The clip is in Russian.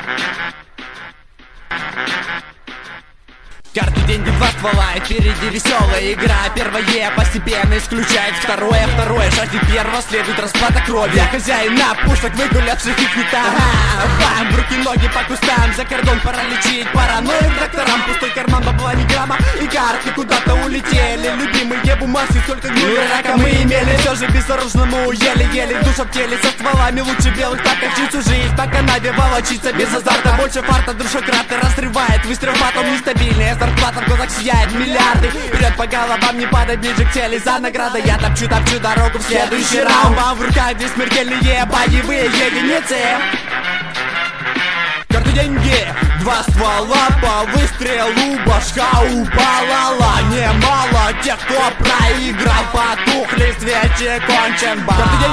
Каждый день два ствола, и впереди веселая игра. Первое постепенно исключает второе, шаги первого следует расплата крови. Я хозяин на пушек, выгулявших их не там. Бам, руки, ноги по кустам, за кордон пора лечить параноик докторам. Пустой карман, бабла ни грамма, и карты куда-то улетели. Любимые бумажки, сколько гнили рака мы имели. Все же безоружному еле-еле душа в теле. Со стволами лучше белых, так как всю жизнь по канаве волочиться без азарта. Больше фарта, дружократы разрывает, выстрел потом нестабильный. Зарплата в глазах сияет миллиарды. Вперед по головам, не падать ближе к цели. За наградой я топчу дорогу в следующий раунд. А в руках две смертельные боевые единицы. Карты, деньги, два ствола, по выстрелу башка упала. Немало тех, кто проиграл, потухли свечи, кончен бал.